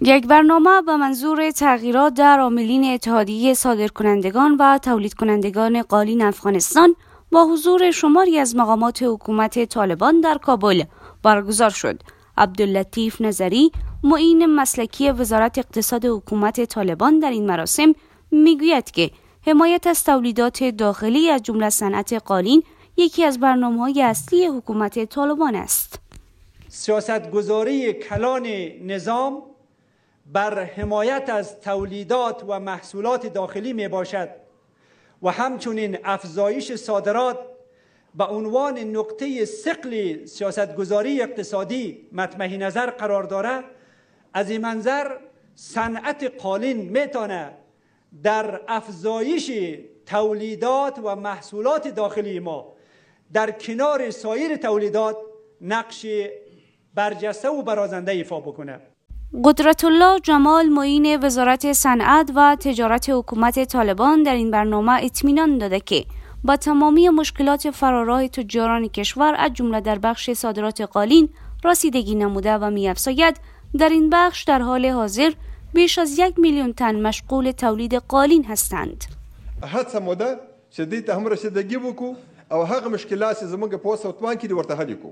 یک برنامه به منظور تغییرات در عاملین اتحادیه صادرکنندگان و تولید کنندگان قالین افغانستان با حضور شماری از مقامات حکومت طالبان در کابل برگزار شد. عبداللطیف نظری، معین مسلکی وزارت اقتصاد حکومت طالبان در این مراسم میگوید که حمایت از تولیدات داخلی از جمله صنعت قالین یکی از برنامه‌های اصلی حکومت طالبان است. سیاستگذاری کلان نظام بر حمایت از تولیدات و محصولات داخلی می باشد و همچنین افزایش صادرات به عنوان نقطه ثقل سیاستگذاری اقتصادی مطمع نظر قرار دارد. از این منظر صنعت قالین میتونه در افزایش تولیدات و محصولات داخلی ما در کنار سایر تولیدات نقش برجسته و برازنده ایفا بکنه. قدرت الله جمال، معین وزارت صنعت و تجارت حکومت طالبان در این برنامه اطمینان داده که با تمامی مشکلات فراراه تجاران کشور از جمله در بخش صادرات قالین رسیدگی نموده و می‌افزاید در این بخش در حال حاضر بیش از 1 میلیون تن مشغول تولید قالین هستند. هڅه موده چې دې ته هم رسیدګي وکړو او هغه مشکلات چې زموږ په وس او توان کې دي ورته حل کړو.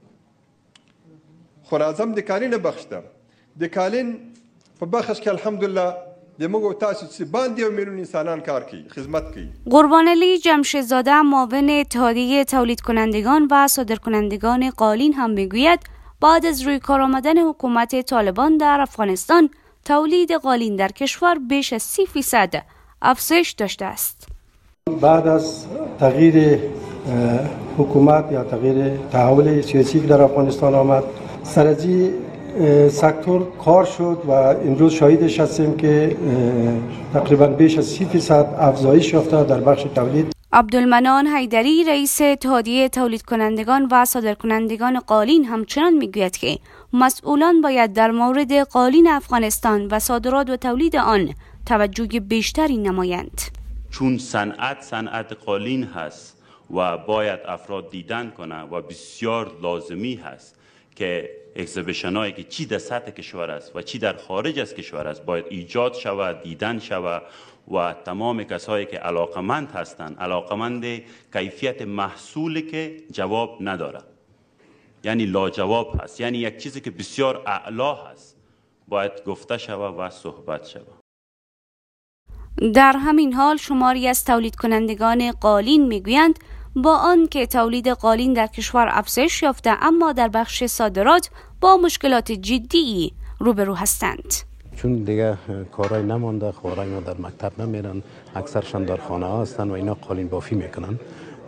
خو راځم د قالین بخش ته. د قالین په بخش کې الحمدلله د موږ تاسو چې باندې 1 میلیون انسانان کار کوي، خدمت کوي. قربانعلی جمشیدزاده، معاون اتحادیه تولید کنندگان و صادرکنندگان قالین هم میگوید بعد از روی کار آمدن حکومت طالبان در افغانستان تولید قالین در کشور بیش از 30% افزایش داشته است. بعد از تغییر حکومت یا تغییر تحول سیاسی که در افغانستان آمد، سرازی سکتور کار شد و امروز شاهدش هستیم که تقریبا بیش از 30% افزایش یافته در بخش تولید. عبدالمنان حیدری، رئیس اتحادیه تولید کنندگان و صادرکنندگان قالین همچنان میگوید که مسئولان باید در مورد قالین افغانستان و صادرات و تولید آن توجه بیشتری نمایند. چون صنعت قالین هست و باید افراد دیدن کنه و بسیار لازمی هست که اکزیبیشن هایی که چی در سطح کشور است و چی در خارج از کشور است باید ایجاد شود، دیدن شود و تمام کسایی که علاقمند هستند، علاقمند کیفیت محصولی که جواب نداره، یعنی لاجواب هست، یعنی یک چیزی که بسیار اعلا هست، باید گفته شود و صحبت شود. در همین حال شماری از تولید کنندگان قالین میگویند با آن که تولید قالین در کشور افزایش یافته اما در بخش صادرات با مشکلات جدی روبرو هستند. چون دیگه کارای نمانده، خوارای ما در مکتب نمیرن، اکثرشان در خانه ها هستن و اینا قالین بافی میکنن.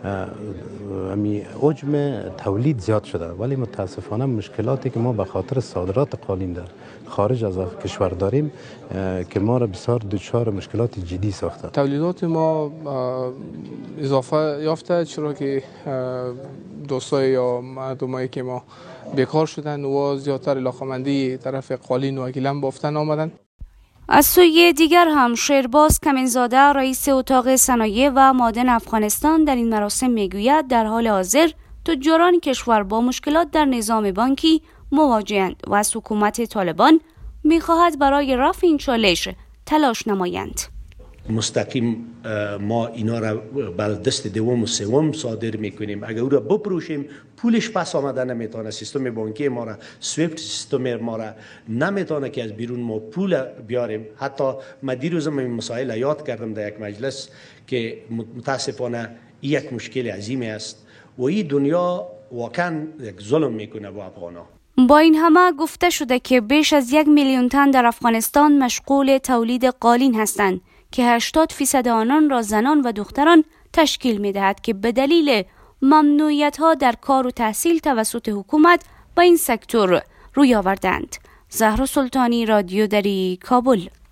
حجم تولید زیاد شده ولی متاسفانه مشکلاتی که ما به خاطر صادرات قالین در خارج از کشور داریم که ما را بسیار دچار مشکلات جدی ساخته. تولیدات ما اضافه یافته چرا که دوستای یا مردمایی که ما بیکار شدن و زیادتر علاقه‌مندی طرف قالین و گیلم بافتن آمدن. از سوی دیگر هم شیرباز کمینزاده، رئیس اتاق صنایع و معادن افغانستان در این مراسم میگوید در حال حاضر تجاران کشور با مشکلات در نظام بانکی مواجهند و از حکومت طالبان میخواهد برای رفع این چالش تلاش نمایند. مستقیم ما اینا را بر دست دوم و سوم صادر میکنیم. اگر او را بپروشیم پولش پس آمده نمیتونه، سیستم بانکی ما را، سویفت سیستم ما را نمیتونه که از بیرون ما پول بیاریم. حتی من دیروزم این مسائل یاد کردم در یک مجلس که متاسفانه یک مشکل عظیمی است و این دنیا واقعا یک ظلم میکنه با افغانا. با این همه گفته شده که بیش از 1 میلیون تن در افغانستان مشغول تولید قالین هستند که 80% آنان را زنان و دختران تشکیل می‌دهد که به دلیل ممنوعیت‌ها در کار و تحصیل توسط حکومت با این سکتور روی آوردند. زهرا سلطانی، رادیو دری، کابل.